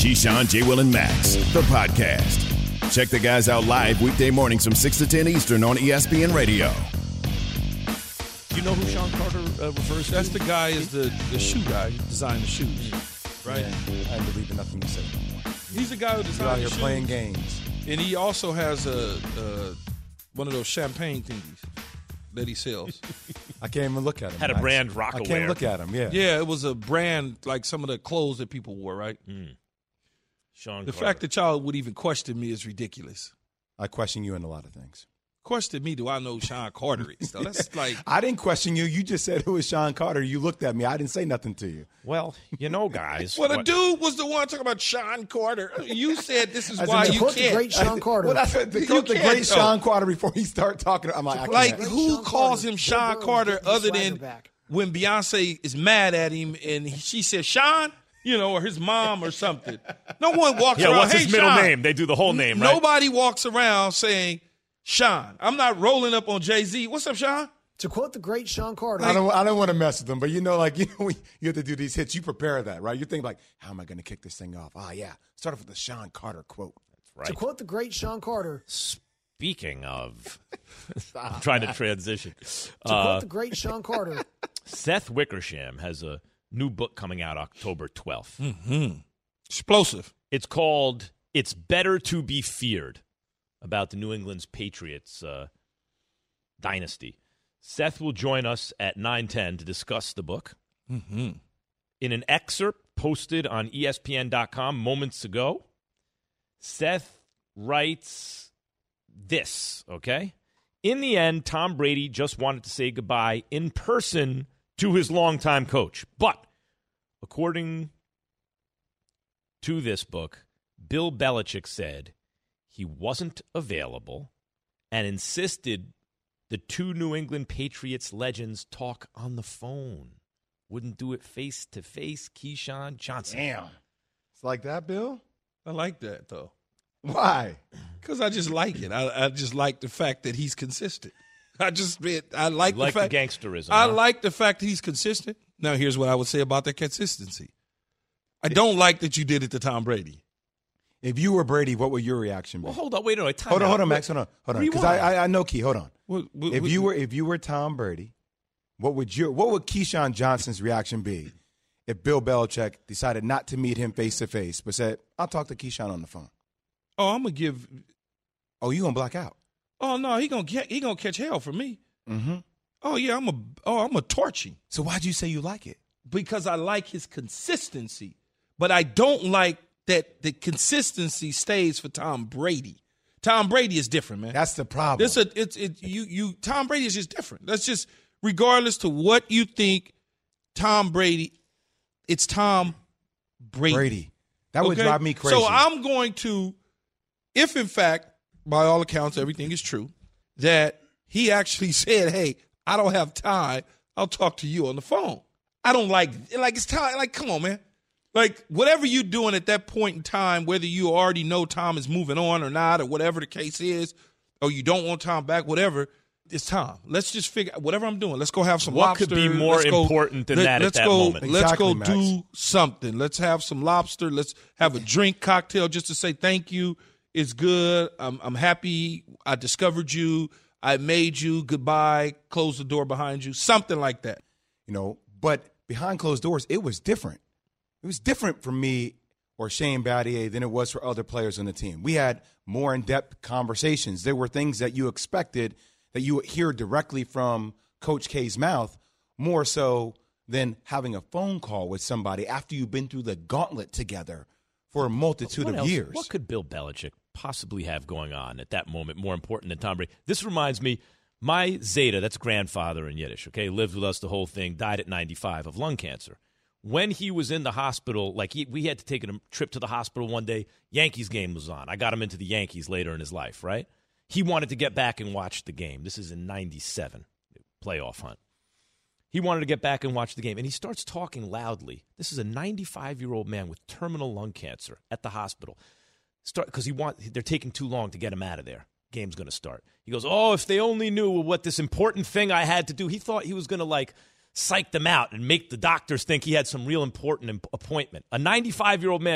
Keyshawn, J. Will, and Max, the podcast. Check the guys out live weekday mornings from 6 to 10 Eastern on ESPN Radio. You know who Sean Carter refers to? That's the guy is the shoe guy who designed the shoes, right? Yeah, I believe in nothing you say. He's the guy who You're designed out the here shoes. playing games. And he also has one of those champagne thingies that he sells. I can't even look at him. Had a Max. brand I Rockaware. can't look at him, yeah. Yeah, it was a brand like some of the clothes that people wore, right? Sean The Carter. fact that y'all would even question me is ridiculous. I question you in a lot of things. Question me, do I know who Sean Carter is? Though? That's like I didn't question you. You just said it was Sean Carter. You looked at me. I didn't say nothing to you. Well, you know, guys. well, the dude was the one talking about Sean Carter. You said this is As why in the you quote can't. The great Sean Carter. Well, that's what the You great can't, though. Sean Carter before he start talking. I'm like, I Like, can't. who Sean calls Carter. him Bill Sean Burrows Carter getting the other swagger than back. when Beyonce is mad at him and she says Sean, or his mom or something? No one walks Yeah, around. what's hey, his middle Sean. name? They do the whole name, right? Nobody walks around saying Sean. I'm not rolling up on Jay-Z. What's up, Sean? To quote the great Sean Carter, I don't want to mess with them, but you have to do these hits. You prepare that, right? You think like, how am I going to kick this thing off? Yeah, start off with the Sean Carter quote. Right. to quote the great Sean Carter, Speaking of, I'm trying to transition. to quote the great Sean Carter, Seth Wickersham has a new book coming out October 12th. Explosive. It's called It's Better to Be Feared, about the New England's Patriots dynasty. Seth will join us at 9:10 to discuss the book. In an excerpt posted on ESPN.com moments ago, Seth writes this, okay? In the end, Tom Brady just wanted to say goodbye in person to his longtime coach. But according to this book, Bill Belichick said he wasn't available and insisted the two New England Patriots legends talk on the phone. Wouldn't do it face-to-face. Keyshawn Johnson. Damn. It's like that, Bill? I like that, though. Why? Because I just like it. I just like the fact that he's consistent. I like Like the fact the gangsterism. I huh? like the fact that he's consistent. Now, here's what I would say about that consistency. I don't like that you did it to Tom Brady. If you were Brady, what would your reaction be? Well, hold on. Wait a minute. Hold on, Max. Hold on. Because I know Key. Hold on. If you were Tom Brady, what would Keyshawn Johnson's reaction be if Bill Belichick decided not to meet him face to face, but said, "I'll talk to Keyshawn on the phone"? Oh, I'm gonna give. Oh, you gonna black out? Oh no, he gonna catch hell for me. Mm-hmm. Oh yeah, I'm a torch him So why'd you say you like it? because I like his consistency, but I don't like that the consistency stays for Tom Brady. Tom Brady is different, man. That's the problem. Tom Brady is just different. That's just regardless to what you think. Tom Brady, it's Tom Brady. That would Okay? drive me crazy. So I'm going to, if in fact, by all accounts, everything is true, that he actually said, "Hey, I don't have time. I'll talk to you on the phone." I don't like it's time. Like, come on, man. Like, whatever you're doing at that point in time, whether you already know Tom is moving on or not, or whatever the case is, or you don't want Tom back, whatever, it's Tom. Let's just figure whatever I'm doing. Let's go have some What lobster. could be more important than that at that moment? Let's go Exactly, Max. do something. Let's have some lobster. Let's have a drink cocktail just to say thank you. It's good. I'm happy. I discovered you. I made you. Goodbye. Close the door behind you. Something like that. But behind closed doors, it was different. It was different for me or Shane Battier than it was for other players on the team. We had more in-depth conversations. There were things that you expected that you would hear directly from Coach K's mouth, more so than having a phone call with somebody after you've been through the gauntlet together for a multitude What of else? years. What could Bill Belichick possibly have going on at that moment more important than Tom Brady? This reminds me, my Zeta, that's grandfather in Yiddish, okay, lived with us the whole thing, died at 95 of lung cancer. When he was in the hospital, we had to take a trip to the hospital one day. Yankees game was on. I got him into the Yankees later in his life, right? He wanted to get back and watch the game. This is in 97, playoff hunt. He wanted to get back and watch the game, and he starts talking loudly. This is a 95-year-old man with terminal lung cancer at the hospital. Because they're taking too long to get him out of there. Game's going to start. He goes, "Oh, if they only knew what this important thing I had to do." He thought he was going to psych them out and make the doctors think he had some real important appointment. A 95-year-old man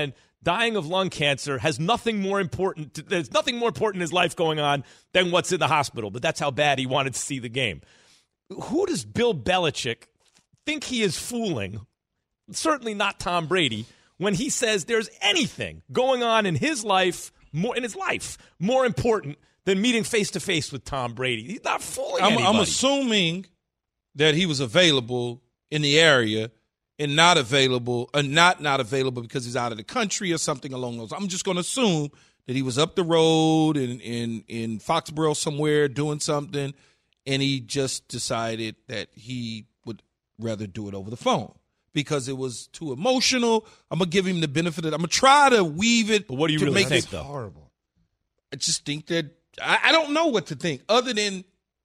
dying of lung cancer has nothing more important. There's nothing more important in his life going on than what's in the hospital. But that's how bad he wanted to see the game. Who does Bill Belichick think he is fooling? Certainly not Tom Brady when he says there's anything going on in his life, more important than meeting face to face with Tom Brady. He's not fooling anybody. I'm assuming that he was available in the area and not available because he's out of the country or something along those. I'm just going to assume that he was up the road in Foxborough somewhere doing something, and he just decided that he would rather do it over the phone because it was too emotional. I'm going to give him the benefit of it. I'm going to try to weave it. But what do you really think, though? Horrible. I just think that I don't know what to think other than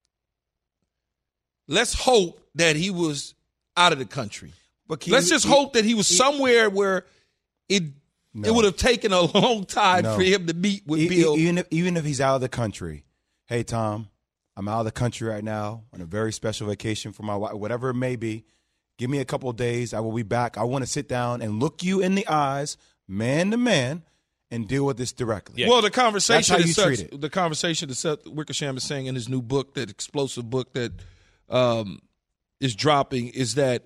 let's hope that he was out of the country. But let's just hope that he was somewhere where it would have taken a long time for him to meet with Bill. Even if he's out of the country, hey, Tom, I'm out of the country right now on a very special vacation for my wife, whatever it may be. Give me a couple of days. I will be back. I want to sit down and look you in the eyes, man to man, and deal with this directly. Yeah. Well, the conversation that Seth Wickersham is saying in his new book, that explosive book that is dropping, is that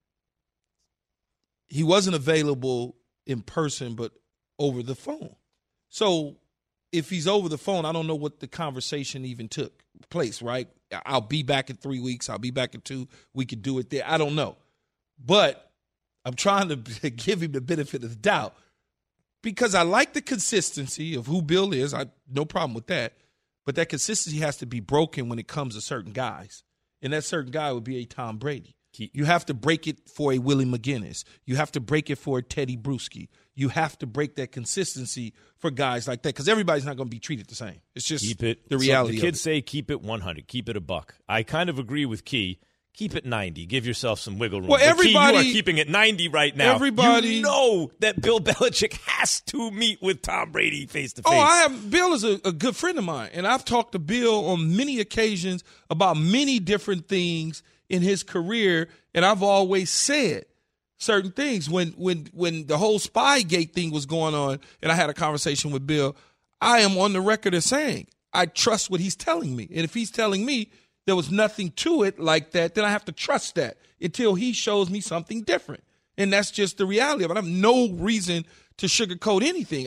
he wasn't available in person but over the phone. So if he's over the phone, I don't know what the conversation even took place, right? I'll be back in 3 weeks. I'll be back in 2. We could do it there. I don't know. But I'm trying to give him the benefit of the doubt because I like the consistency of who Bill is. No problem with that. But that consistency has to be broken when it comes to certain guys. And that certain guy would be a Tom Brady. You have to break it for a Willie McGinnis. You have to break it for a Teddy Bruschi. You have to break that consistency for guys like that because everybody's not going to be treated the same. It's just the reality. The kids say keep it 100, keep it $100. I kind of agree with Key. Keep it 90. Give yourself some wiggle room. Well, Key, you are keeping it 90 right now. You know that Bill Belichick has to meet with Tom Brady face to face. Bill is a good friend of mine, and I've talked to Bill on many occasions about many different things in his career, and I've always said certain things. When the whole Spygate thing was going on, and I had a conversation with Bill, I am on the record as saying I trust what he's telling me, and if he's telling me there was nothing to it like that, then I have to trust that until he shows me something different. And that's just the reality of it. I have no reason to sugarcoat anything.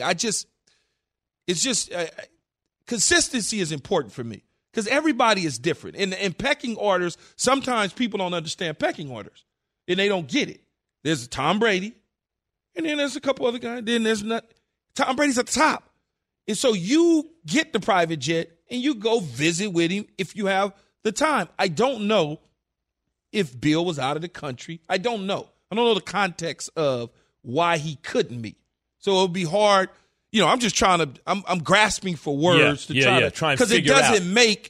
Consistency is important for me because everybody is different. And pecking orders, sometimes people don't understand pecking orders and they don't get it. There's Tom Brady, and then there's a couple other guys. Then there's Tom Brady's at the top. And so you get the private jet and you go visit with him if you have the time. I don't know if Bill was out of the country. I don't know. I don't know the context of why he couldn't meet. So it would be hard. I'm just trying to. I'm grasping for words to try and figure it out because it doesn't make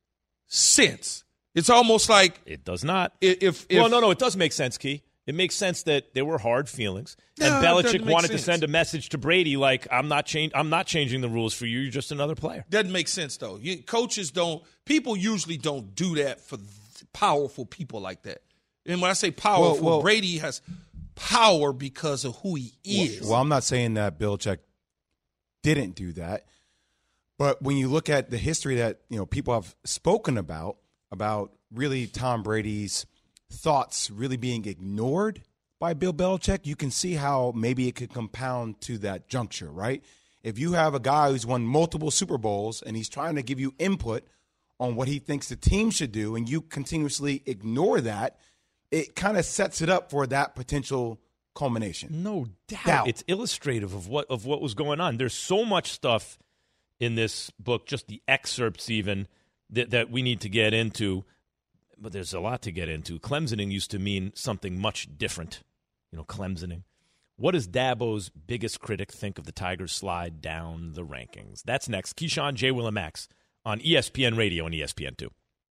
sense. It's almost like it does not. No, it does make sense, Key. It makes sense that there were hard feelings, and Belichick wanted to send a message to Brady like, "I'm not changing the rules for you. You're just another player." Doesn't make sense though. Coaches don't. People usually don't do that for powerful people like that. And when I say powerful, Brady has power because of who he is. Well, I'm not saying that Belichick didn't do that, but when you look at the history that people have spoken about really Tom Brady's thoughts really being ignored by Bill Belichick, you can see how maybe it could compound to that juncture, right? If you have a guy who's won multiple Super Bowls and he's trying to give you input on what he thinks the team should do and you continuously ignore that, it kind of sets it up for that potential culmination. No doubt. It's illustrative of what was going on. There's so much stuff in this book, just the excerpts even, that we need to get into. But there's a lot to get into. Clemsoning used to mean something much different. Clemsoning. What does Dabo's biggest critic think of the Tigers' slide down the rankings? That's next. Keyshawn, J. Will, and Max on ESPN Radio and ESPN2.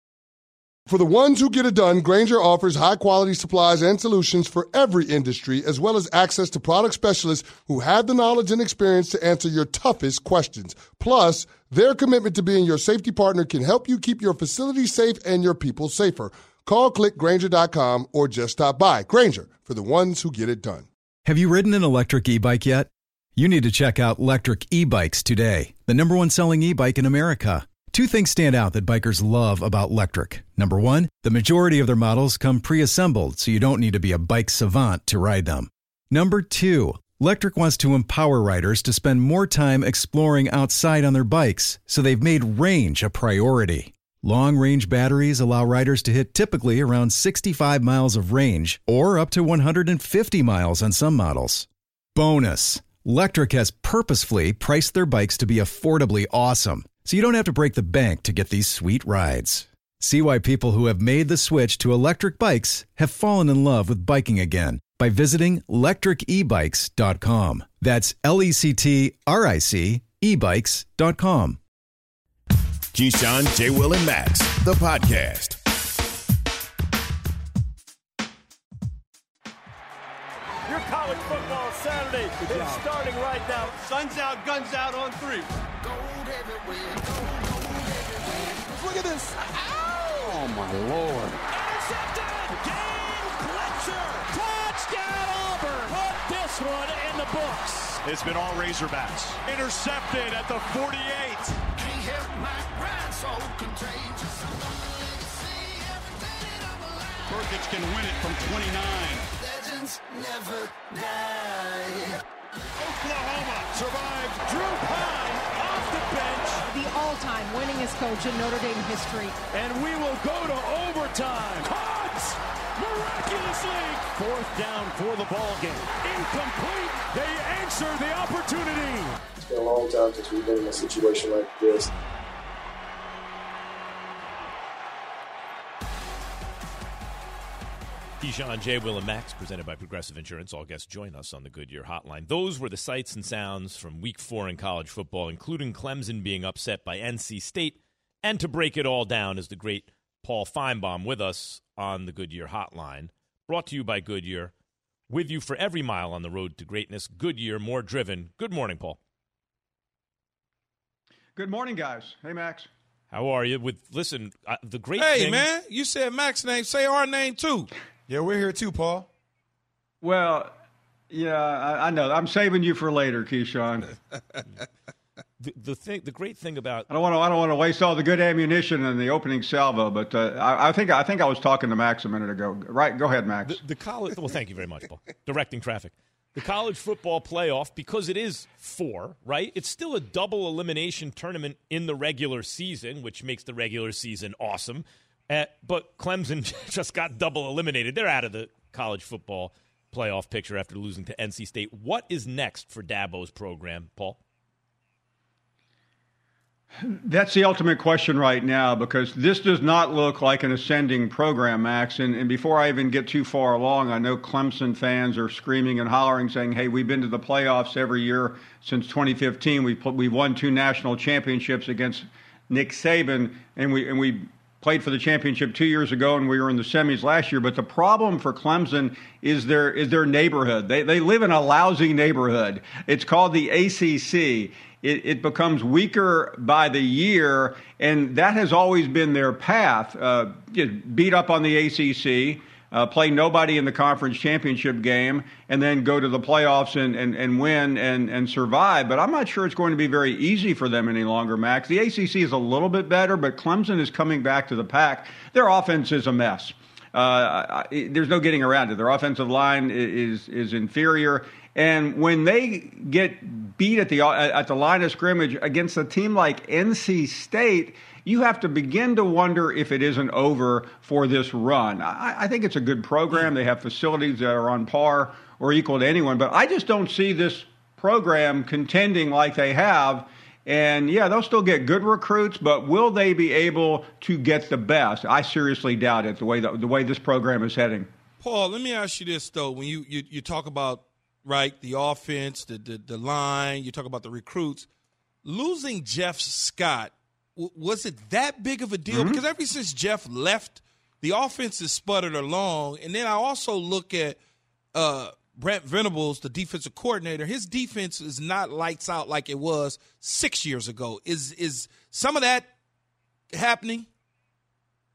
For the ones who get it done, Grainger offers high-quality supplies and solutions for every industry, as well as access to product specialists who have the knowledge and experience to answer your toughest questions. Plus, their commitment to being your safety partner can help you keep your facility safe and your people safer. Call, click Grainger.com, or just stop by. Grainger, for the ones who get it done. Have you ridden an electric e-bike yet? You need to check out Lectric e-bikes today, the #1 selling e-bike in America. Two things stand out that bikers love about Lectric. Number one, the majority of their models come pre-assembled, so you don't need to be a bike savant to ride them. Number two, Lectric wants to empower riders to spend more time exploring outside on their bikes, so they've made range a priority. Long-range batteries allow riders to hit typically around 65 miles of range, or up to 150 miles on some models. Bonus, Lectric has purposefully priced their bikes to be affordably awesome, so you don't have to break the bank to get these sweet rides. See why people who have made the switch to electric bikes have fallen in love with biking again by visiting lectricebikes.com. That's LECTRIC ebikes.com. Keyshawn, J. Will, and Max, the podcast. Your college football Saturday is starting right now. Sun's out, guns out on 3. Look at this. Ow! Oh, my Lord. Intercepted! Game Fletcher! Touchdown Auburn! Put this one in the books. It's been all Razorbacks. Intercepted at the 48. Can't help my pride, so contagious. Perkins can win it from 29. Legends never die. Oklahoma survived. Drew Pine off the bench. The all-time winningest coach in Notre Dame history. And we will go to overtime. Caught! Miraculously! 4th down for the ball game. Incomplete. They answer the opportunity. It's been a long time since we've been in a situation like this. Keyshawn, J. Will, and Max, presented by Progressive Insurance. All guests join us on the Goodyear Hotline. Those were the sights and sounds from Week 4 in college football, including Clemson being upset by NC State. And to break it all down is the great Paul Feinbaum with us on the Goodyear Hotline. Brought to you by Goodyear. With you for every mile on the road to greatness. Goodyear, more driven. Good morning, Paul. Good morning, guys. Hey, Max. How are you? The great thing. Hey, man, you said Max's name. Say our name, too. Yeah, we're here too, Paul. Well, yeah, I know. I'm saving you for later, Keyshawn. The great thing about I don't want to waste all the good ammunition in the opening salvo, but I think I was talking to Max a minute ago. Right, go ahead, Max. The college. Well, thank you very much, Paul. Directing traffic. The college football playoff, because it is 4, right? It's still a double elimination tournament in the regular season, which makes the regular season awesome. But Clemson just got double eliminated. They're out of the college football playoff picture after losing to NC State. What is next for Dabo's program, Paul? That's the ultimate question right now, because this does not look like an ascending program, Max. And before I even get too far along, I know Clemson fans are screaming and hollering, saying, hey, we've been to the playoffs every year since 2015. We've won 2 national championships against Nick Saban, and we played for the championship 2 years ago, and we were in the semis last year. But the problem for Clemson is their neighborhood. They live in a lousy neighborhood. It's called the ACC. It becomes weaker by the year, and that has always been their path. Beat up on the ACC, play nobody in the conference championship game, and then go to the playoffs and win and survive. But I'm not sure it's going to be very easy for them any longer, Max. The ACC is a little bit better, but Clemson is coming back to the pack. Their offense is a mess. There's no getting around it. Their offensive line is inferior. And when they get beat at the line of scrimmage against a team like NC State, you have to begin to wonder if it isn't over for this run. I think it's a good program. They have facilities that are on par or equal to anyone. But I just don't see this program contending like they have. And, yeah, they'll still get good recruits, but will they be able to get the best? I seriously doubt it, the way this program is heading. Paul, let me ask you this, though. When you talk about, right, the offense, the line, you talk about the recruits, losing Jeff Scott, was it that big of a deal? Mm-hmm. Because ever since Jeff left, the offense has sputtered along. And then I also look at Brent Venables, the defensive coordinator. His defense is not lights out like it was 6 years ago. Is some of that happening?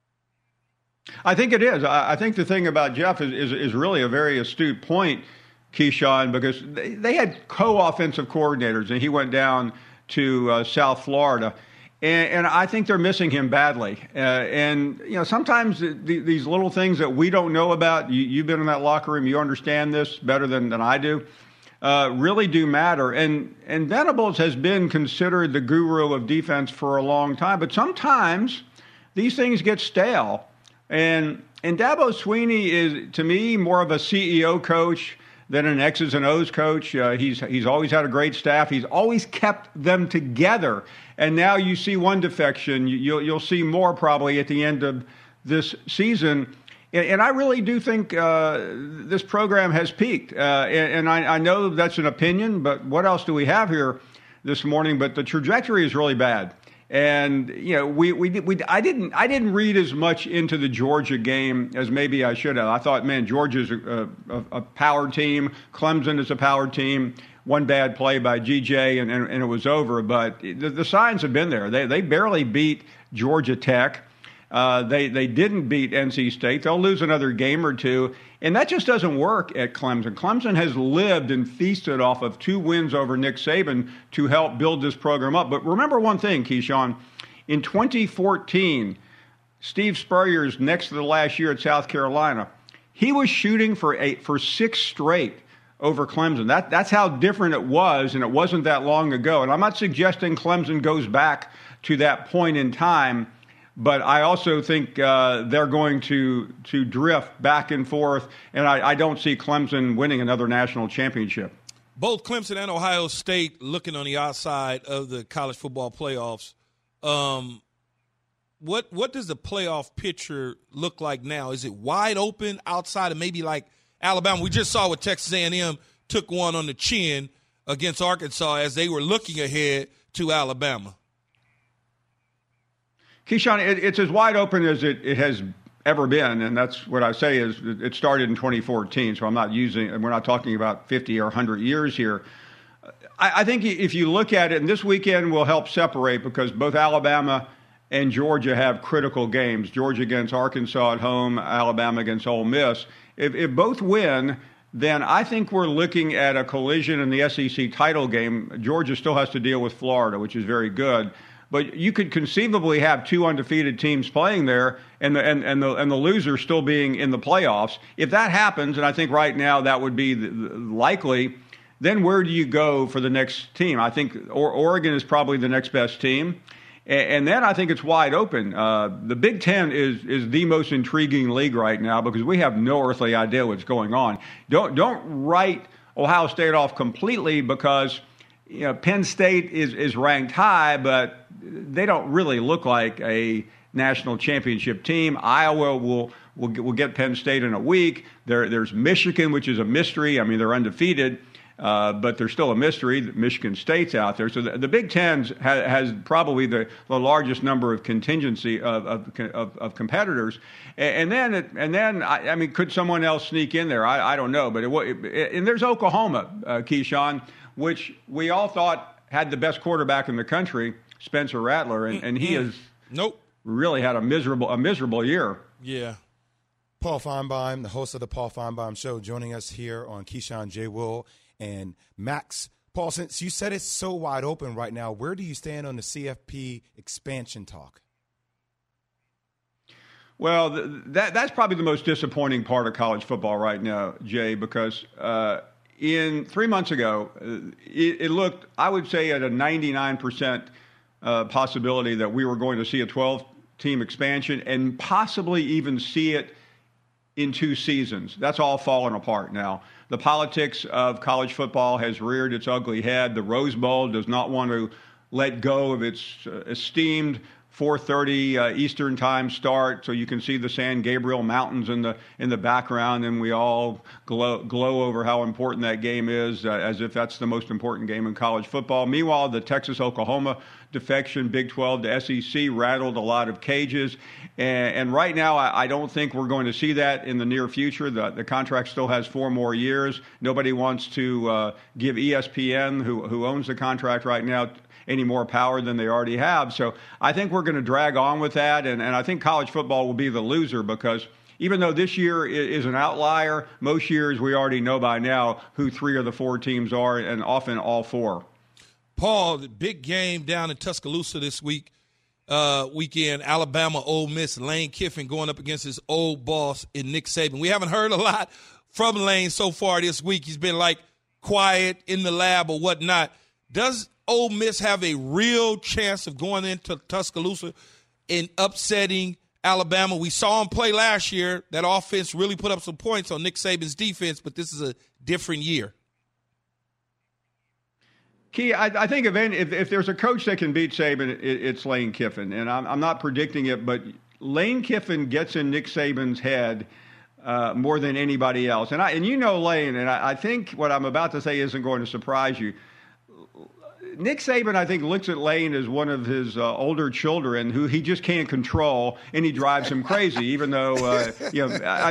I think it is. I think the thing about Jeff is really a very astute point. Keyshawn, because they had co-offensive coordinators, and he went down to South Florida. And I think they're missing him badly. And, sometimes these little things that we don't know about, you've been in that locker room, you understand this better than I do, really do matter. And Venables has been considered the guru of defense for a long time. But sometimes these things get stale. And Dabo Swinney is, to me, more of a CEO coach than an X's and O's coach. He's always had a great staff. He's always kept them together. And now you see one defection. You'll see more probably at the end of this season. And I really do think this program has peaked. And I know that's an opinion, but what else do we have here this morning? But the trajectory is really bad. And I didn't read as much into the Georgia game as maybe I should have. I thought, man, Georgia's a power team. Clemson is a power team. One bad play by GJ and it was over. But the signs have been there. They barely beat Georgia Tech. They didn't beat NC State. They'll lose another game or two. And that just doesn't work at Clemson. Clemson has lived and feasted off of 2 wins over Nick Saban to help build this program up. But remember one thing, Keyshawn. In 2014, Steve Spurrier's next to the last year at South Carolina, he was shooting for 6 straight over Clemson. That's how different it was, and it wasn't that long ago. And I'm not suggesting Clemson goes back to that point in time, but I also think they're going to drift back and forth, and I don't see Clemson winning another national championship. Both Clemson and Ohio State looking on the outside of the college football playoffs. What does the playoff picture look like now? Is it wide open outside of maybe like Alabama? We just saw what Texas A&M took one on the chin against Arkansas as they were looking ahead to Alabama. Keyshawn, it's as wide open as it has ever been, and that's what I say is it started in 2014, so we're not talking about 50 or 100 years here. I think if you look at it, and this weekend will help separate because both Alabama and Georgia have critical games. Georgia against Arkansas at home, Alabama against Ole Miss. If both win, then I think we're looking at a collision in the SEC title game. Georgia still has to deal with Florida, which is very good. But you could conceivably have 2 undefeated teams playing there, and the loser still being in the playoffs. If that happens, and I think right now that would be likely, then where do you go for the next team? I think Oregon is probably the next best team, and then I think it's wide open. The Big Ten is the most intriguing league right now because we have no earthly idea what's going on. Don't write Ohio State off completely because Penn State is ranked high, but they don't really look like a national championship team. Iowa will get Penn State in a week. There's Michigan, which is a mystery. I mean, they're undefeated, but they're still a mystery. Michigan State's out there. So the Big Ten has probably the largest number of contingency of competitors. And then I mean, could someone else sneak in there? I don't know. But and there's Oklahoma, Keyshawn, which we all thought had the best quarterback in the country, Spencer Rattler, and he has really had a miserable year. Yeah. Paul Feinbaum, the host of the Paul Feinbaum Show, joining us here on Keyshawn, J. Will, and Max. Paul, since you said it's so wide open right now, where do you stand on the CFP expansion talk? Well, that's probably the most disappointing part of college football right now, Jay, because in 3 months ago, it looked, I would say, at a 99% possibility that we were going to see a 12-team expansion and possibly even see it in 2 seasons. That's all fallen apart now. The politics of college football has reared its ugly head. The Rose Bowl does not want to let go of its esteemed 4:30 Eastern time start, so you can see the San Gabriel Mountains in the background, and we all glow over how important that game is, as if that's the most important game in college football. Meanwhile, the Texas-Oklahoma defection, Big 12 to SEC, rattled a lot of cages, and right now I don't think we're going to see that in the near future. The contract still has 4 more years. Nobody wants to give ESPN, who owns the contract right now, any more power than they already have. So I think we're going to drag on with that, and I think college football will be the loser because even though this year is an outlier, most years we already know by now who 3 of the 4 teams are, and often all 4. Paul, the big game down in Tuscaloosa this weekend, Alabama, Ole Miss, Lane Kiffin going up against his old boss in Nick Saban. We haven't heard a lot from Lane so far this week. He's been quiet in the lab or whatnot. Does Ole Miss have a real chance of going into Tuscaloosa and upsetting Alabama? We saw them play last year. That offense really put up some points on Nick Saban's defense, but this is a different year. Key, I think if there's a coach that can beat Saban, it's Lane Kiffin. And I'm not predicting it, but Lane Kiffin gets in Nick Saban's head more than anybody else. And you know Lane, and I think what I'm about to say isn't going to surprise you. Nick Saban, I think, looks at Lane as one of his older children who he just can't control, and he drives him crazy. Even though, Nick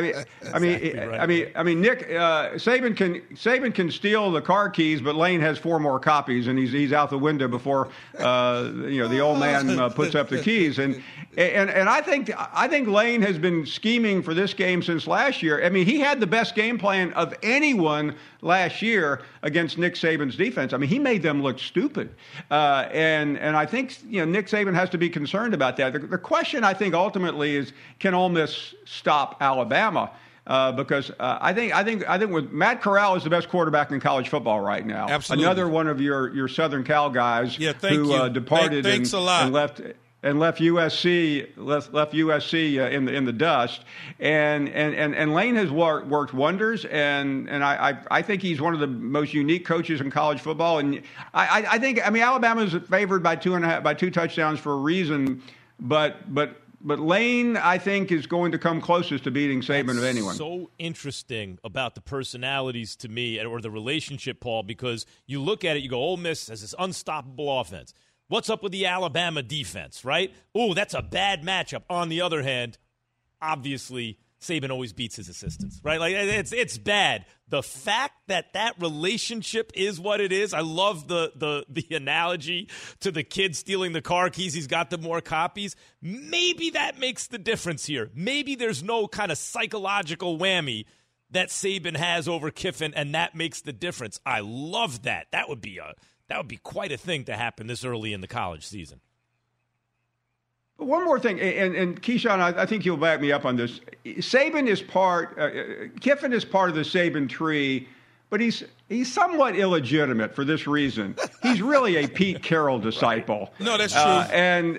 Saban can steal the car keys, but Lane has 4 more copies, and he's out the window before the old man puts up the keys. And I think Lane has been scheming for this game since last year. I mean, he had the best game plan of anyone last year against Nick Saban's defense. I mean, he made them look stupid. And I think Nick Saban has to be concerned about that. The question, I think, ultimately is, can Ole Miss stop Alabama? Because I think with Matt Corral is the best quarterback in college football right now. Absolutely. Another one of your Southern Cal guys who departed Thanks a lot. and left USC in the dust, and Lane has worked wonders, and I think he's one of the most unique coaches in college football, and I think Alabama is favored by 2 touchdowns for a reason, but Lane, I think, is going to come closest to beating Saban of anyone. So interesting about the personalities to me, or the relationship, Paul, because you look at it, you go, Ole Miss has this unstoppable offense. What's up with the Alabama defense, right? Oh, that's a bad matchup. On the other hand, obviously, Saban always beats his assistants, right? It's bad. The fact that relationship is what it is. I love the analogy to the kid stealing the car keys. He's got the more copies. Maybe that makes the difference here. Maybe there's no kind of psychological whammy that Saban has over Kiffin, and that makes the difference. I love that. That would be quite a thing to happen this early in the college season. One more thing, and Keyshawn, I think you'll back me up on this. Kiffin is part of the Saban tree, but he's somewhat illegitimate for this reason. He's really a Pete Carroll disciple. No, that's true. And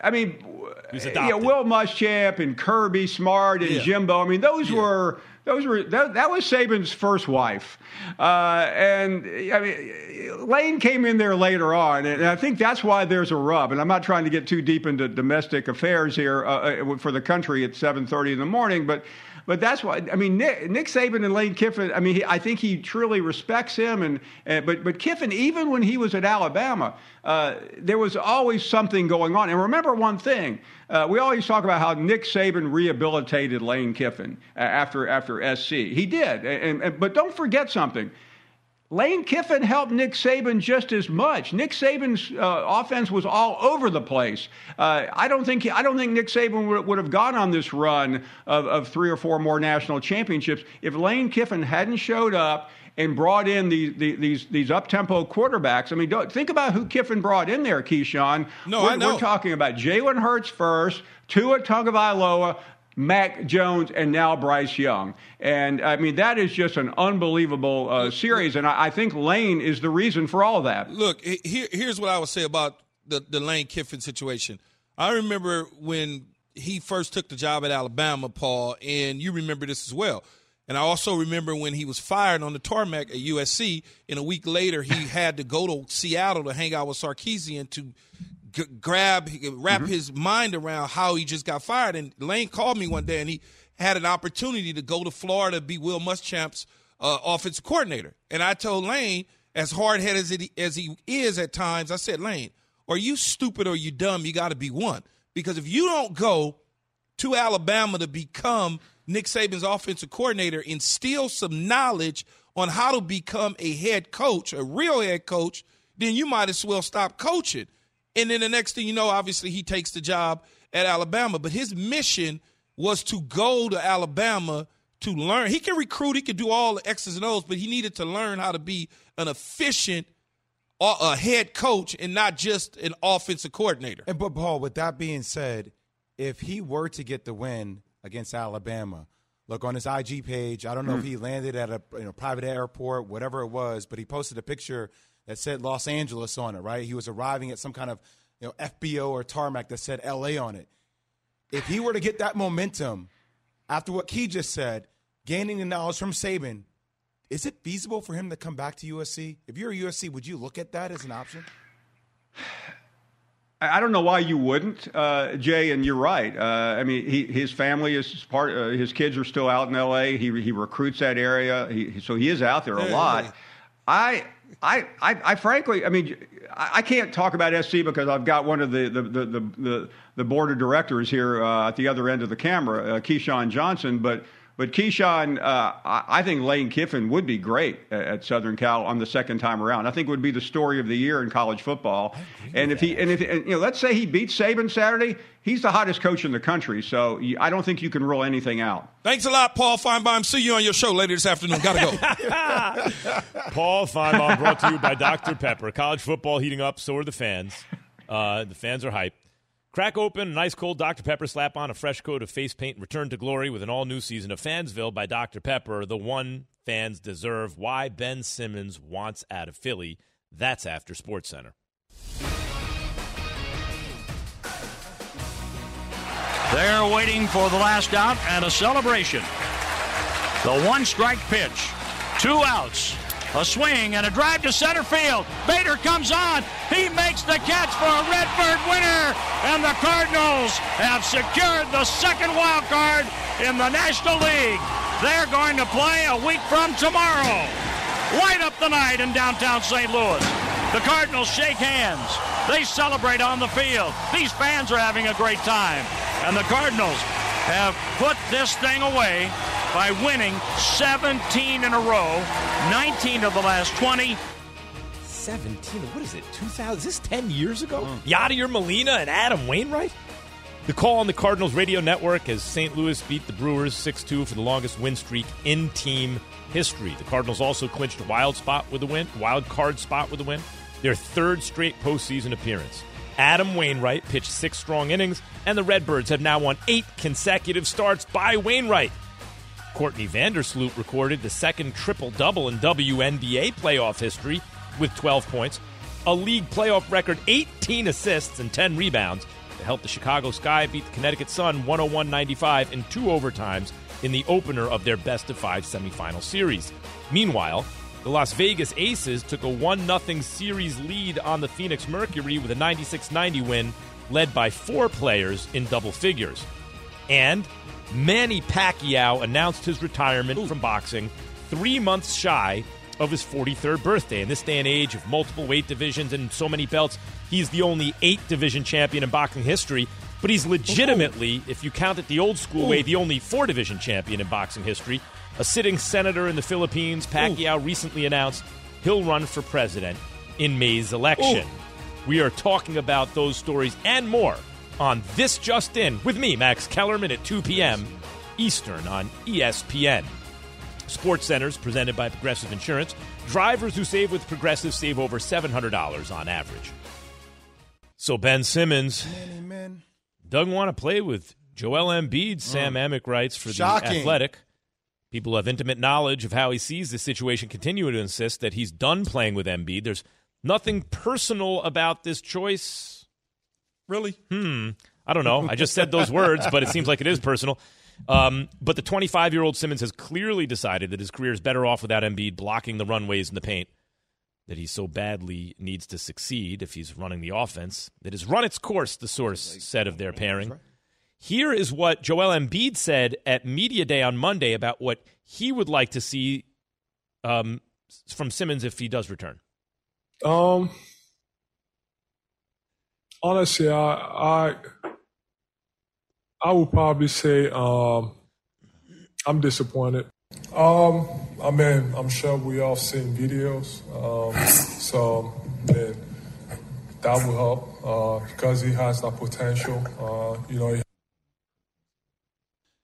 Will Muschamp and Kirby Smart and Jimbo. I mean, that was Saban's first wife. Lane came in there later on, and I think that's why there's a rub. And I'm not trying to get too deep into domestic affairs here for the country at 7:30 in the morning, but that's why. I mean, Nick Saban and Lane Kiffin. I mean, I think he truly respects him, but Kiffin, even when he was at Alabama, there was always something going on. And remember one thing: we always talk about how Nick Saban rehabilitated Lane Kiffin after SC. He did, but don't forget something. Lane Kiffin helped Nick Saban just as much. Nick Saban's offense was all over the place. I don't think Nick Saban would have gone on this run of 3 or 4 more national championships if Lane Kiffin hadn't showed up and brought in these up-tempo quarterbacks. I mean, think about who Kiffin brought in there, Keyshawn. We're talking about Jalen Hurts first, Tua Tagovailoa, Mac Jones, and now Bryce Young. And, I mean, that is just an unbelievable series, and I think Lane is the reason for all of that. Look, here's what I would say about the Lane Kiffin situation. I remember when he first took the job at Alabama, Paul, and you remember this as well. And I also remember when he was fired on the tarmac at USC, and a week later he had to go to Seattle to hang out with Sarkisian to wrap his mind around how he just got fired. And Lane called me one day, and he had an opportunity to go to Florida to be Will Muschamp's offensive coordinator. And I told Lane, as hard-headed as he is at times, I said, Lane, are you stupid or you dumb? You got to be one. Because if you don't go to Alabama to become Nick Saban's offensive coordinator, instill some knowledge on how to become a head coach, a real head coach, then you might as well stop coaching. And then the next thing you know, obviously he takes the job at Alabama. But his mission was to go to Alabama to learn. He can recruit. He can do all the X's and O's, but he needed to learn how to be an efficient a head coach and not just an offensive coordinator. But, Paul, with that being said, if he were to get the win against Alabama, look, on his IG page, I don't know if he landed at a private airport, whatever it was, but he posted a picture that said Los Angeles on it, right? He was arriving at some kind of FBO or tarmac that said LA on it. If he were to get that momentum after what Key just said, gaining the knowledge from Saban, is it feasible for him to come back to USC? If you're a USC, would you look at that as an option? I don't know why you wouldn't, Jay, and you're right. I mean, his family is his kids are still out in L.A. He recruits that area, so he is out there a lot. I frankly, I mean, I can't talk about SC because I've got one of the board of directors here at the other end of the camera, Keyshawn Johnson, but Keyshawn, I think Lane Kiffin would be great at Southern Cal on the second time around. I think it would be the story of the year in college football. And if let's say he beats Saban Saturday, he's the hottest coach in the country. So I don't think you can rule anything out. Thanks a lot, Paul Feinbaum. See you on your show later this afternoon. Gotta go. Paul Feinbaum, brought to you by Dr. Pepper. College football heating up, so are the fans. The fans are hyped. Crack open an ice cold Dr. Pepper, slap on a fresh coat of face paint, and return to glory with an all-new season of Fansville by Dr. Pepper, the one fans deserve. Why Ben Simmons wants out of Philly. That's after SportsCenter. They're waiting for the last out and a celebration. The one-strike pitch. 2 outs. A swing and a drive to center field. Bader comes on. He makes the catch for a Redbird winner. And the Cardinals have secured the second wild card in the National League. They're going to play a week from tomorrow. Light up the night in downtown St. Louis. The Cardinals shake hands. They celebrate on the field. These fans are having a great time. And the Cardinals have put this thing away by winning 17 in a row, 19 of the last 20. 17? What is it, 2000? Is this 10 years ago? Yadier Molina and Adam Wainwright? The call on the Cardinals radio network as St. Louis beat the Brewers 6-2 for the longest win streak in team history. The Cardinals also clinched a wild card spot with a win, their third straight postseason appearance. Adam Wainwright pitched 6 strong innings, and the Redbirds have now won 8 consecutive starts by Wainwright. Courtney Vandersloot recorded the second triple-double in WNBA playoff history with 12 points, a league playoff record 18 assists and 10 rebounds to help the Chicago Sky beat the Connecticut Sun 101-95 in 2 overtimes in the opener of their best-of-5 semifinal series. Meanwhile, the Las Vegas Aces took a 1-0 series lead on the Phoenix Mercury with a 96-90 win led by 4 players in double figures. And Manny Pacquiao announced his retirement from boxing 3 months shy of his 43rd birthday. In this day and age of multiple weight divisions and so many belts, he's the only 8-division champion in boxing history, but he's legitimately, if you count it the old school way, the only 4-division champion in boxing history. A sitting senator in the Philippines, Pacquiao recently announced he'll run for president in May's election. We are talking about those stories and more on This Just In with me, Max Kellerman, at 2 p.m. Eastern on ESPN. SportsCenter is presented by Progressive Insurance. Drivers who save with Progressive save over $700 on average. So Ben Simmons doesn't want to play with Joel Embiid, Sam Amick writes for The Athletic. People who have intimate knowledge of how he sees the situation continue to insist that he's done playing with Embiid. There's nothing personal about this choice. Really? I don't know. I just said those words, but it seems like it is personal. But the 25-year-old Simmons has clearly decided that his career is better off without Embiid blocking the runways in the paint, that he so badly needs to succeed if he's running the offense, that has run its course, the source said of their pairing. Here is what Joel Embiid said at Media Day on Monday about what he would like to see from Simmons if he does return. Honestly, I would probably say I'm disappointed. I mean, I'm sure we all seen videos, so that will help because he has that potential.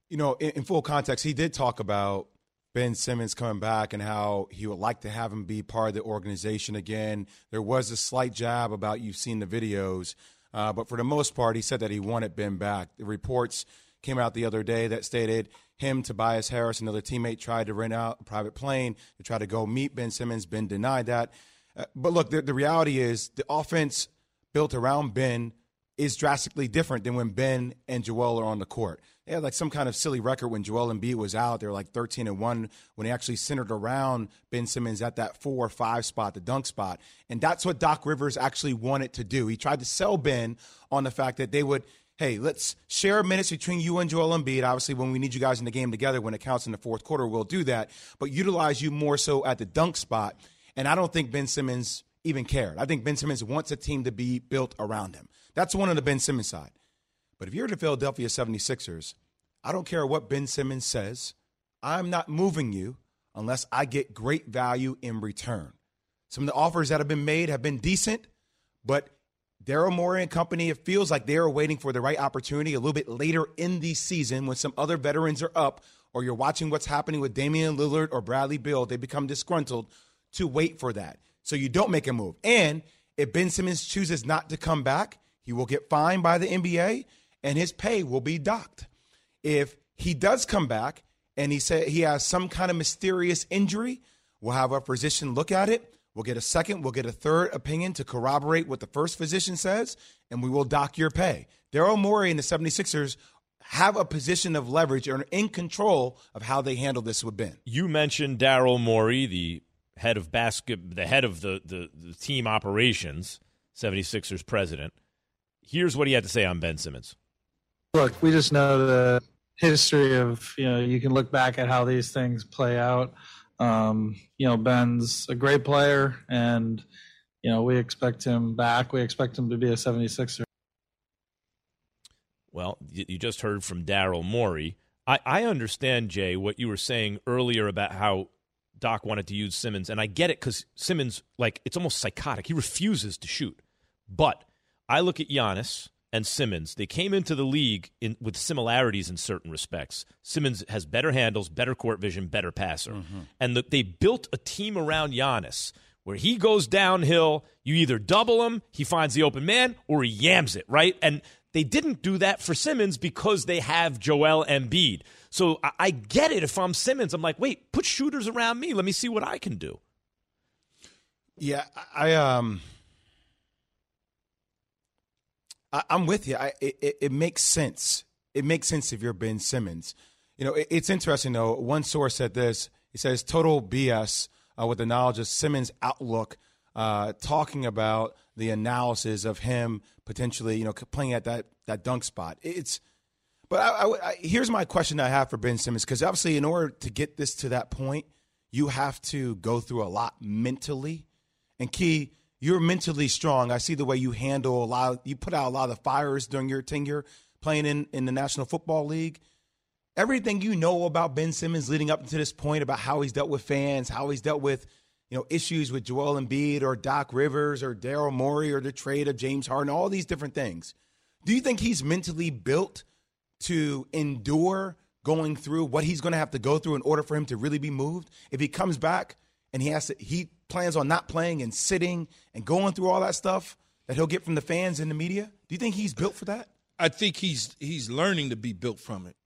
You know, in full context, he did talk about Ben Simmons coming back and how he would like to have him be part of the organization again. There was a slight jab about, you've seen the videos, but for the most part, he said that he wanted Ben back. The reports came out the other day that stated him, Tobias Harris, another teammate, tried to rent out a private plane to try to go meet Ben Simmons. Ben denied that. But look, the reality is the offense built around Ben is drastically different than when Ben and Joel are on the court. They had like some kind of silly record when Joel Embiid was out. They were like 13-1 when he actually centered around Ben Simmons at that 4 or 5 spot, the dunk spot. And that's what Doc Rivers actually wanted to do. He tried to sell Ben on the fact that they would, hey, let's share minutes between you and Joel Embiid. Obviously, when we need you guys in the game together, when it counts in the fourth quarter, we'll do that. But utilize you more so at the dunk spot. And I don't think Ben Simmons even cared. I think Ben Simmons wants a team to be built around him. That's one on the Ben Simmons side. But if you're the Philadelphia 76ers, I don't care what Ben Simmons says. I'm not moving you unless I get great value in return. Some of the offers that have been made have been decent, but Daryl Morey and company, it feels like they're waiting for the right opportunity a little bit later in the season when some other veterans are up, or you're watching what's happening with Damian Lillard or Bradley Beal. They become disgruntled to wait for that. So you don't make a move. And if Ben Simmons chooses not to come back, he will get fined by the NBA and his pay will be docked. If he does come back and he said he has some kind of mysterious injury, we'll have our physician look at it. We'll get a second, we'll get a third opinion to corroborate what the first physician says, and we will dock your pay. Daryl Morey and the 76ers have a position of leverage or in control of how they handle this with Ben. You mentioned Daryl Morey, the head of the team operations, 76ers president. Here's what he had to say on Ben Simmons. Look, we just know the history of, you can look back at how these things play out. Ben's a great player, and, we expect him back. We expect him to be a 76er. Well, you just heard from Daryl Morey. I understand, Jay, what you were saying earlier about how Doc wanted to use Simmons, and I get it because Simmons, it's almost psychotic. He refuses to shoot. But I look at Giannis and Simmons. They came into the league with similarities in certain respects. Simmons has better handles, better court vision, better passer. Mm-hmm. And they built a team around Giannis where he goes downhill, you either double him, he finds the open man, or he yams it, right? And they didn't do that for Simmons because they have Joel Embiid. So I get it. If I'm Simmons, I'm like, wait, put shooters around me. Let me see what I can do. Yeah, I'm with you. It makes sense. It makes sense if you're Ben Simmons. It's interesting, though. One source said this. He says, total BS with the knowledge of Simmons' outlook, talking about the analysis of him potentially, playing at that dunk spot. But here's my question I have for Ben Simmons, because obviously in order to get this to that point, you have to go through a lot mentally. And Key, you're mentally strong. I see the way you handle you put out a lot of fires during your tenure playing in the National Football League. Everything you know about Ben Simmons leading up to this point, about how he's dealt with fans, how he's dealt with, issues with Joel Embiid or Doc Rivers or Daryl Morey or the trade of James Harden, all these different things. Do you think he's mentally built to endure going through what he's going to have to go through in order for him to really be moved? If he comes back and he plans on not playing and sitting and going through all that stuff that he'll get from the fans and the media, do you think he's built for that? I think he's learning to be built from it.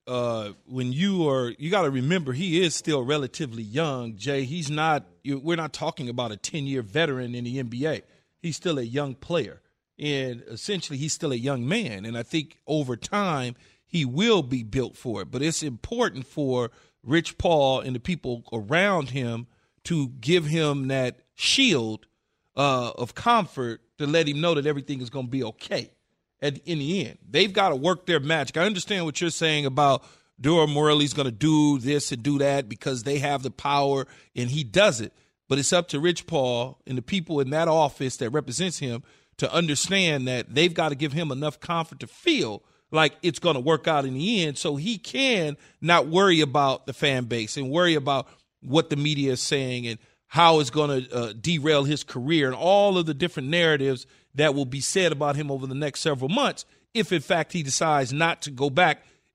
You got to remember, he is still relatively young, Jay. We're not talking about a 10-year veteran in the NBA. He's still a young player, and essentially he's still a young man. And I think over time he will be built for it. But it's important for Rich Paul and the people around him to give him that shield of comfort to let him know that everything is going to be okay. In the end, they've got to work their magic. I understand what you're saying about Daryl Morey's going to do this and do that because they have the power, and he does it. But it's up to Rich Paul and the people in that office that represents him to understand that they've got to give him enough comfort to feel like it's going to work out in the end so he can not worry about the fan base and worry about what the media is saying and how it's going to derail his career and all of the different narratives that will be said about him over the next several months if, in fact, he decides not to go back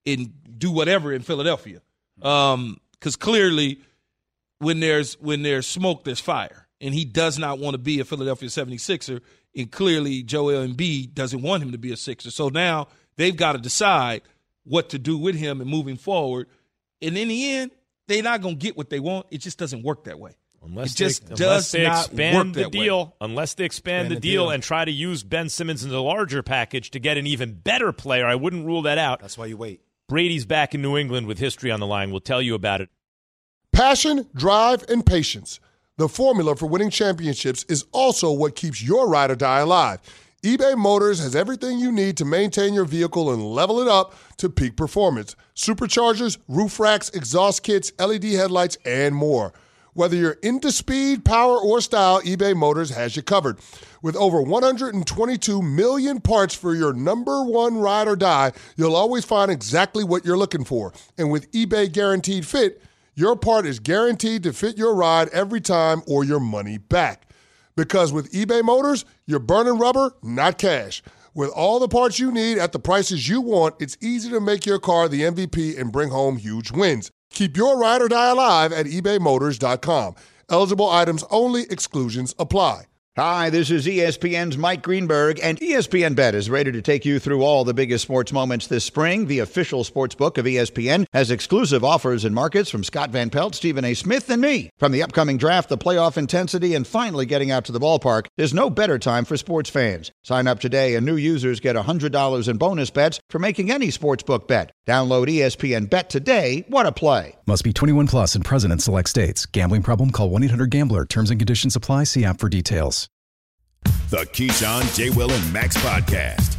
and do whatever in Philadelphia. Because clearly when there's smoke, there's fire. And he does not want to be a Philadelphia 76er. And clearly Joel Embiid doesn't want him to be a Sixer. So now they've got to decide what to do with him and moving forward. And in the end, they're not going to get what they want. It just doesn't work that way. Unless they expand the deal and try to use Ben Simmons in the larger package to get an even better player, I wouldn't rule that out. That's why you wait. Brady's back in New England with history on the line. We'll tell you about it. Passion, drive, and patience. The formula for winning championships is also what keeps your ride or die alive. eBay Motors has everything you need to maintain your vehicle and level it up to peak performance. Superchargers, roof racks, exhaust kits, LED headlights, and more. Whether you're into speed, power, or style, eBay Motors has you covered. With over 122 million parts for your number one ride or die, you'll always find exactly what you're looking for. And with eBay Guaranteed Fit, your part is guaranteed to fit your ride every time or your money back. Because with eBay Motors, you're burning rubber, not cash. With all the parts you need at the prices you want, it's easy to make your car the MVP and bring home huge wins. Keep your ride or die alive at ebaymotors.com. Eligible items only. Exclusions apply. Hi, this is ESPN's Mike Greenberg, and ESPN Bet is ready to take you through all the biggest sports moments this spring. The official sports book of ESPN has exclusive offers and markets from Scott Van Pelt, Stephen A. Smith, and me. From the upcoming draft, the playoff intensity, and finally getting out to the ballpark, there's no better time for sports fans. Sign up today, and new users get $100 in bonus bets for making any sportsbook bet. Download ESPN Bet today. What a play. Must be 21 plus and present in select states. Gambling problem? Call 1-800-GAMBLER. Terms and conditions apply. See app for details. The Keyshawn, J. Will, and Max podcast.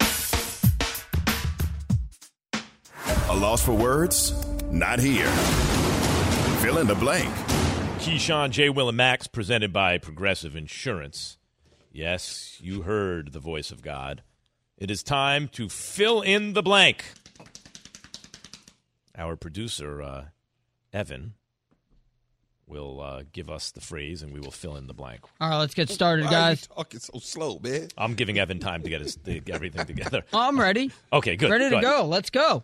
A loss for words? Not here. Fill in the blank. Keyshawn, J. Will, and Max, presented by Progressive Insurance. Yes, you heard the voice of God. It is time to fill in the blank. Our producer, Evan, will give us the phrase, and we will fill in the blank. All right, let's get started, guys. Why are you talking so slow, man? I'm giving Evan time to get everything together. I'm ready. Okay, good. Ready to go. Let's go.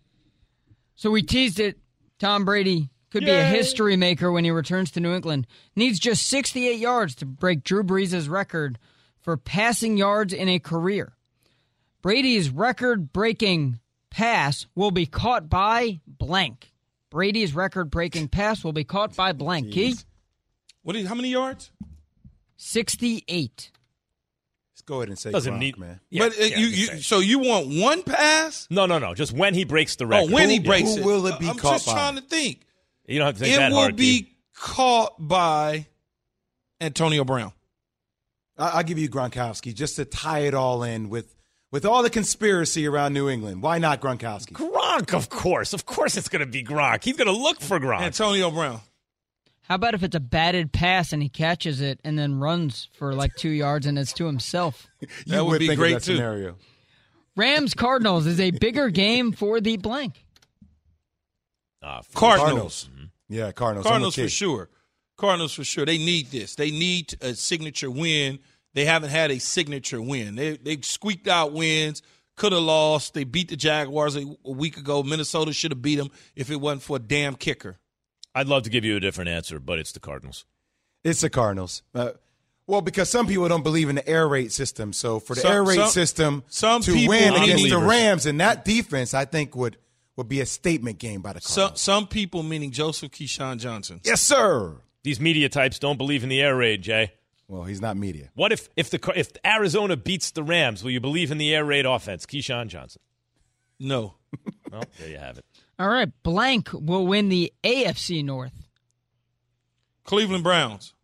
So we teased it. Tom Brady could be a history maker when he returns to New England. Needs just 68 yards to break Drew Brees' record for passing yards in a career. Brady's record-breaking pass will be caught by blank. Brady's record-breaking pass will be caught by blank. Key? How many yards? 68. Let's go ahead and say Doesn't Gronk, need, man. Yeah, So you want one pass? No. Just when he breaks the record. Oh, when he breaks it. Who will it be I'm caught just by? trying to think. You don't have to think It that will hard, be Key. caught by Antonio Brown. I'll give you Gronkowski just to tie it all in with all the conspiracy around New England. Why not Gronkowski? Gronk, of course. Of course it's going to be Gronk. He's going to look for Gronk. Antonio Brown. How about if it's a batted pass and he catches it and then runs for like 2 yards and it's to himself? That would be think great, of that too. Scenario. Rams-Cardinals is a bigger game for the blank. Cardinals. Mm-hmm. Yeah, Cardinals. Cardinals for sure. Cardinals for sure. They need this. They need a signature win. They haven't had a signature win. They squeaked out wins, could have lost. They beat the Jaguars a week ago. Minnesota should have beat them if it wasn't for a damn kicker. I'd love to give you a different answer, but it's the Cardinals. It's the Cardinals. Well, because some people don't believe in the air raid system. So for the air raid system to win against the Rams and that defense, I think would be a statement game by the Cardinals. Some people, meaning Joseph Keyshawn Johnson. Yes, sir. These media types don't believe in the air raid, Jay. Well, he's not media. What if Arizona beats the Rams? Will you believe in the air raid offense? Keyshawn Johnson. No. Well, there you have it. All right, blank will win the AFC North. Cleveland Browns.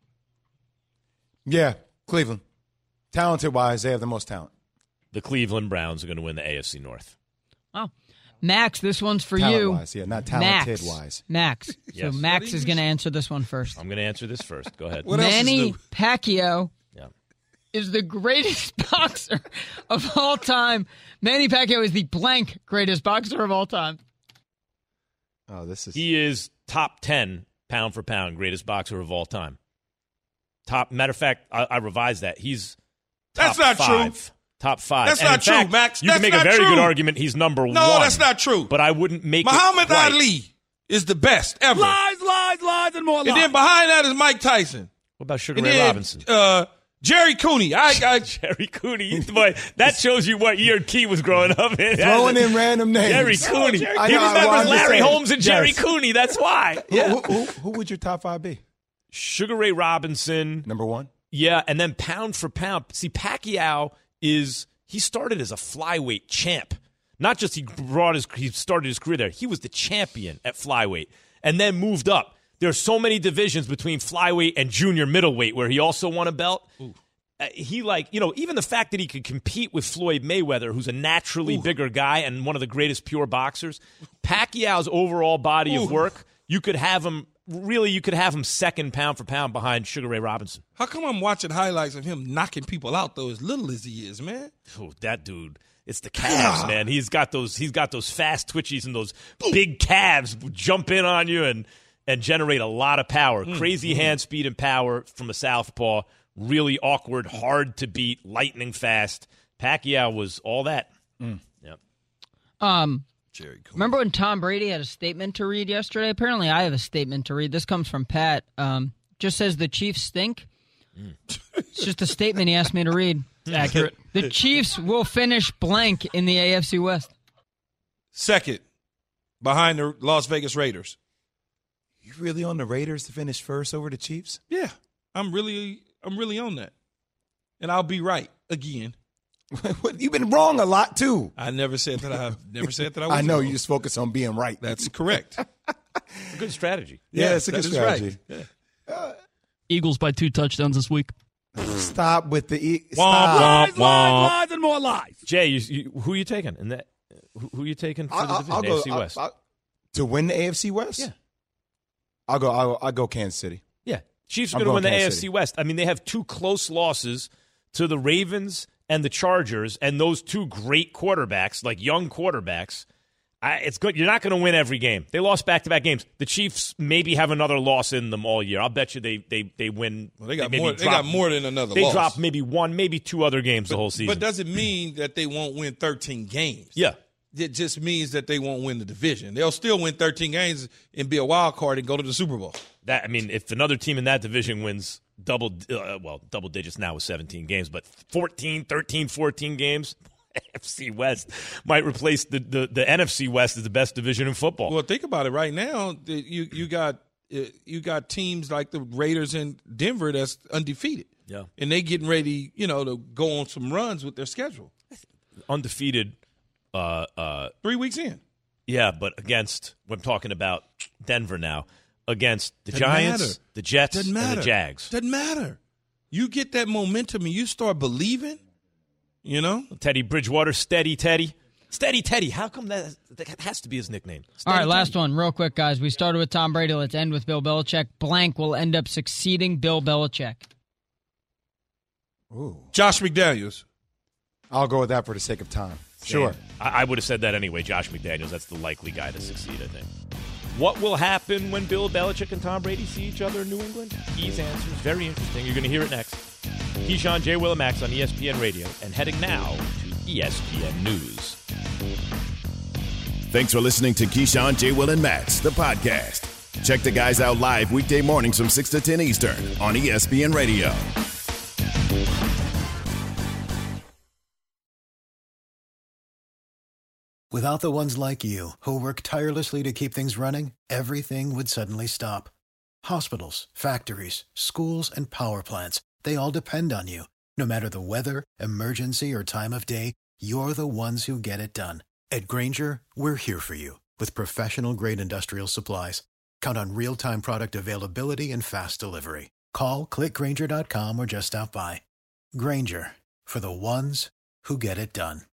Yeah, Cleveland. Talented-wise, they have the most talent. The Cleveland Browns are going to win the AFC North. Oh, Max, this one's for Talent-wise, you. yeah, not talented-wise. Max. Yes. So Max is going to answer this one first. I'm going to answer this first. Go ahead. Manny Pacquiao is the greatest boxer of all time. Manny Pacquiao is the blank greatest boxer of all time. Oh, this is. He is top 10 pound for pound greatest boxer of all time. Matter of fact, I revised that. He's top That's not five. true. Top 5. That's and not in true, fact, Max. You That's can make not a very true. good argument he's number 1. No, that's not true. But I wouldn't make Muhammad it quite. Ali is the best ever. Lies, and more lies. And then behind that is Mike Tyson. What about Sugar And Ray then, Robinson? Jerry Cooney. Jerry Cooney. Boy, that shows you what year Key was growing up in. Throwing in random names. Jerry Cooney. Jerry He remembers Larry saying. Holmes and Jerry Yes. Cooney. That's why. Who would your top 5 be? Sugar Ray Robinson. Number 1? Yeah, and then pound for pound. See, Pacquiao he started as a flyweight champ. Not just he started his career there. He was the champion at flyweight and then moved up. There's so many divisions between flyweight and junior middleweight where he also won a belt. Even the fact that he could compete with Floyd Mayweather, who's a naturally bigger guy and one of the greatest pure boxers. Pacquiao's overall body of work, you could have him second pound for pound behind Sugar Ray Robinson. How come I'm watching highlights of him knocking people out though, as little as he is, man? Oh, that dude. It's the calves, man. He's got those fast twitchies and those big calves jump in on you and generate a lot of power. Crazy hand speed and power from a southpaw. Really awkward, hard to beat, lightning fast. Pacquiao was all that. Yep. Jerry Cooney. Remember when Tom Brady had a statement to read yesterday? Apparently I have a statement to read. This comes from Pat. Just says the Chiefs stink. It's just a statement he asked me to read. It's accurate. The Chiefs will finish blank in the AFC West. Second, behind the Las Vegas Raiders. You really on the Raiders to finish first over the Chiefs? Yeah, I'm really on that, and I'll be right again. You've been wrong a lot too. I never said that. I was I know wrong. you just focus on being right. That's correct. It's a good strategy. Yeah, it's a good strategy. Right. Yeah. Eagles by 2 touchdowns this week. Stop with the Lies, and more lies. Jay, who are you taking? And who are you taking for the division? AFC West. To win the AFC West? Yeah. I'll go Kansas City. Yeah. Chiefs are going to win the AFC West. I mean, they have 2 close losses to the Ravens and the Chargers, and those 2 great quarterbacks, like young quarterbacks. It's good. You're not going to win every game. They lost back-to-back games. The Chiefs maybe have another loss in them all year. I'll bet you they win. Well, they got more than another loss. They drop maybe 1, maybe 2 other games the whole season. But doesn't mean that they won't win 13 games. Yeah. It just means that they won't win the division. They'll still win 13 games and be a wild card and go to the Super Bowl. If another team in that division wins double digits now with 17 games, but 14 games, NFC West might replace the NFC West as the best division in football. Well, think about it right now. You got teams like the Raiders in Denver that's undefeated. Yeah. And they getting ready, to go on some runs with their schedule. Undefeated. 3 weeks in. Yeah, but against, I'm talking about Denver now, against the Giants, the Jets, and the Jags. Doesn't matter. You get that momentum and you start believing, Teddy Bridgewater, Steady Teddy. Steady Teddy. How come that has to be his nickname? All right, last one real quick, guys. We started with Tom Brady. Let's end with Bill Belichick. Blank will end up succeeding Bill Belichick. Ooh. Josh McDaniels. I'll go with that for the sake of time. Sure. I would have said that anyway. Josh McDaniels, that's the likely guy to succeed, I think. What will happen when Bill Belichick and Tom Brady see each other in New England? Key's answers, very interesting. You're going to hear it next. Keyshawn, J. Will, and Max on ESPN Radio, and heading now to ESPN News. Thanks for listening to Keyshawn, J. Will, and Max, the podcast. Check the guys out live weekday mornings from 6 to 10 Eastern on ESPN Radio. Without the ones like you, who work tirelessly to keep things running, everything would suddenly stop. Hospitals, factories, schools, and power plants, they all depend on you. No matter the weather, emergency, or time of day, you're the ones who get it done. At Grainger, we're here for you with professional-grade industrial supplies. Count on real-time product availability and fast delivery. Call, click Grainger.com, or just stop by. Grainger, for the ones who get it done.